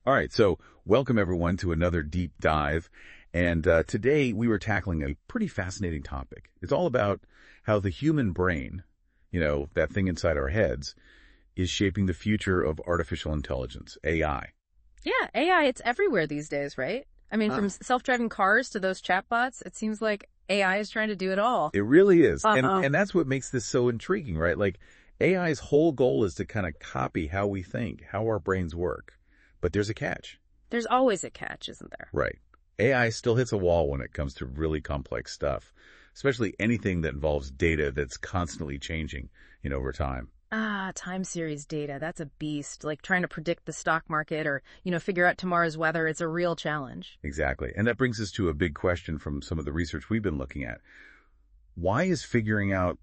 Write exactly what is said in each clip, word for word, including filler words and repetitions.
All right, so welcome everyone to another deep dive. And uh, today we were tackling a pretty fascinating topic. It's all about how the human brain, you know, that thing inside our heads, is shaping the future of artificial intelligence, A I. Yeah, A I, it's everywhere these days, right? I mean, Huh. from self-driving cars to those chatbots, it seems like A I is trying to do it all. It really is. And, Uh-oh. and that's what makes this so intriguing, right? Like A I's whole goal is to kind of copy how we think, how our brains work. But there's a catch. There's always a catch, isn't there? Right. A I still hits a wall when it comes to really complex stuff, especially anything that involves data that's constantly changing, you know, over time. Ah, time series data, that's a beast. Like trying to predict the stock market or, you know, figure out tomorrow's weather, it's a real challenge. Exactly. And that brings us to a big question from some of the research we've been looking at. Why is figuring out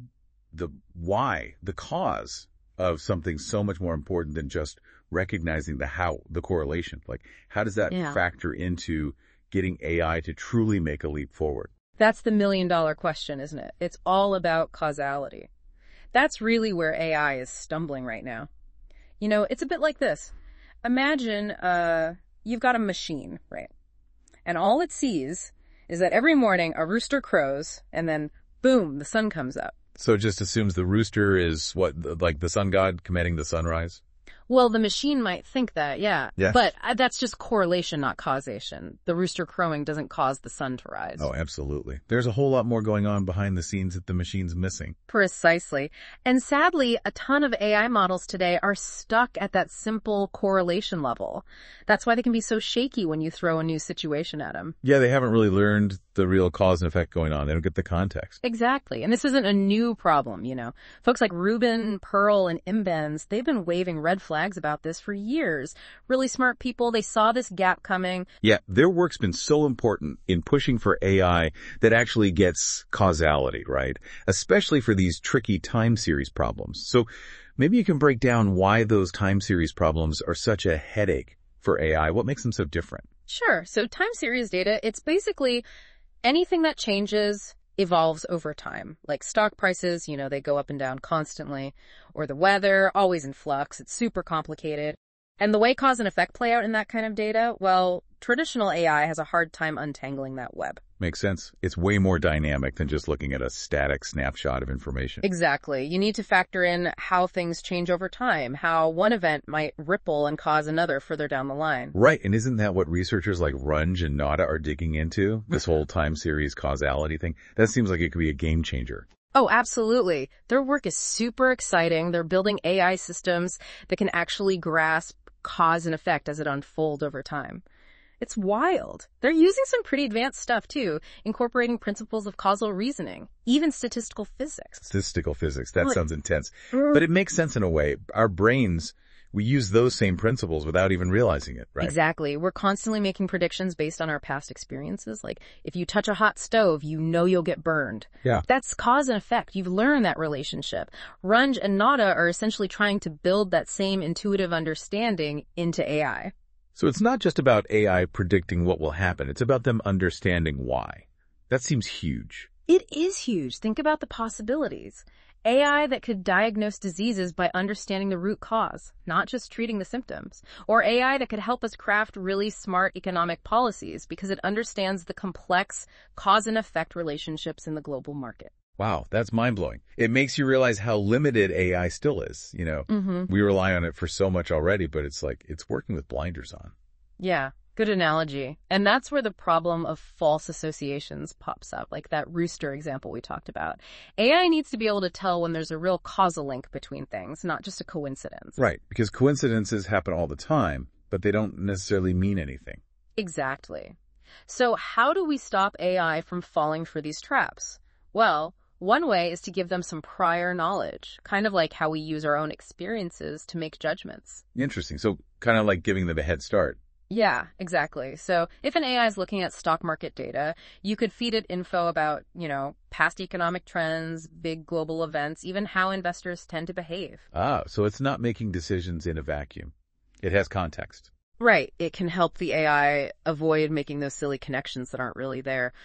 the why, the cause of something so much more important than just recognizing the how, the correlation? Like, how does that Yeah. factor into getting A I to truly make a leap forward? That's the million dollar question, isn't it? It's all about causality. That's really where A I is stumbling right now. You know, it's a bit like this. Imagine uh, you've got a machine, right? And all it sees is that every morning a rooster crows and then, boom, the sun comes up. So it just assumes the rooster is what, like the sun god commanding the sunrise? Well, the machine might think that, yeah. Yeah. But uh, that's just correlation, not causation. The rooster crowing doesn't cause the sun to rise. Oh, absolutely. There's a whole lot more going on behind the scenes that the machine's missing. Precisely. And sadly, a ton of A I models today are stuck at that simple correlation level. That's why they can be so shaky when you throw a new situation at them. Yeah, they haven't really learned the real cause and effect going on. They don't get the context. Exactly. And this isn't a new problem, you know. Folks like Rubin, Pearl, and Imbens, they've been waving red flags about this for years. Really smart people, they saw this gap coming. Yeah, their work's been so important in pushing for A I that actually gets causality, right? Especially for these tricky time series problems. So maybe you can break down why those time series problems are such a headache for A I. What makes them so different? Sure. So time series data, it's basically anything that changes evolves over time. Like stock prices, you know, they go up and down constantly. Or the weather, always in flux. It's super complicated. And the way cause and effect play out in that kind of data, well, traditional A I has a hard time untangling that web. Makes sense. It's way more dynamic than just looking at a static snapshot of information. Exactly. You need to factor in how things change over time, how one event might ripple and cause another further down the line. Right. And isn't that what researchers like Runge and Nada are digging into? This whole time series causality thing? That seems like it could be a game changer. Oh, absolutely. Their work is super exciting. They're building A I systems that can actually grasp cause and effect as it unfolds over time. It's wild. They're using some pretty advanced stuff, too, incorporating principles of causal reasoning, even statistical physics. Statistical physics. That Like- sounds intense. But it makes sense in a way. Our brains, we use those same principles without even realizing it, right? Exactly. We're constantly making predictions based on our past experiences. Like, if you touch a hot stove, you know you'll get burned. Yeah. That's cause and effect. You've learned that relationship. Runge and Nada are essentially trying to build that same intuitive understanding into A I. So it's not just about A I predicting what will happen. It's about them understanding why. That seems huge. It is huge. Think about the possibilities. A I that could diagnose diseases by understanding the root cause, not just treating the symptoms. Or A I that could help us craft really smart economic policies because it understands the complex cause and effect relationships in the global market. Wow, that's mind-blowing. It makes you realize how limited A I still is. You know, Mm-hmm. we rely on it for so much already, but it's like it's working with blinders on. Yeah, good analogy. And that's where the problem of false associations pops up, like that rooster example we talked about. A I needs to be able to tell when there's a real causal link between things, not just a coincidence. Right, because coincidences happen all the time, but they don't necessarily mean anything. Exactly. So how do we stop A I from falling for these traps? Well, one way is to give them some prior knowledge, kind of like how we use our own experiences to make judgments. Interesting. So kind of like giving them a head start. Yeah, exactly. So if an A I is looking at stock market data, you could feed it info about, you know, past economic trends, big global events, even how investors tend to behave. Ah, so it's not making decisions in a vacuum. It has context. Right. It can help the A I avoid making those silly connections that aren't really there.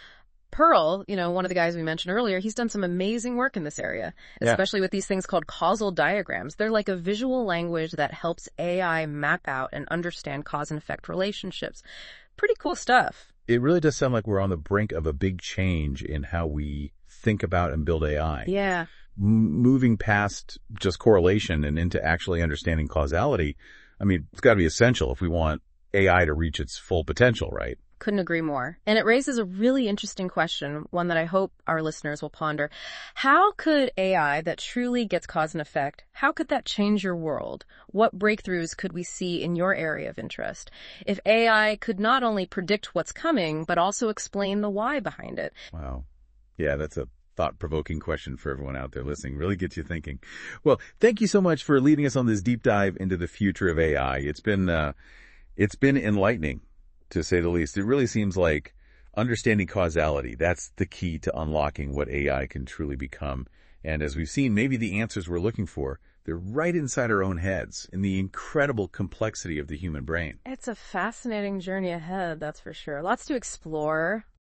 Pearl, you know, one of the guys we mentioned earlier, he's done some amazing work in this area, Yeah. especially with these things called causal diagrams. They're like a visual language that helps A I map out and understand cause and effect relationships. Pretty cool stuff. It really does sound like we're on the brink of a big change in how we think about and build A I. Yeah. M- moving past just correlation and into actually understanding causality, I mean, it's got to be essential if we want A I to reach its full potential, right? Couldn't agree more. And it raises a really interesting question, one that I hope our listeners will ponder. How could A I that truly gets cause and effect, how could that change your world? What breakthroughs could we see in your area of interest? If A I could not only predict what's coming, but also explain the why behind it. Wow. Yeah, that's a thought-provoking question for everyone out there listening. Really gets you thinking. Well, thank you so much for leading us on this deep dive into the future of A I. It's been, uh, it's been enlightening, to say the least. It really seems like understanding causality, that's the key to unlocking what A I can truly become. And as we've seen, maybe the answers we're looking for, they're right inside our own heads in the incredible complexity of the human brain. It's a fascinating journey ahead, that's for sure. Lots to explore,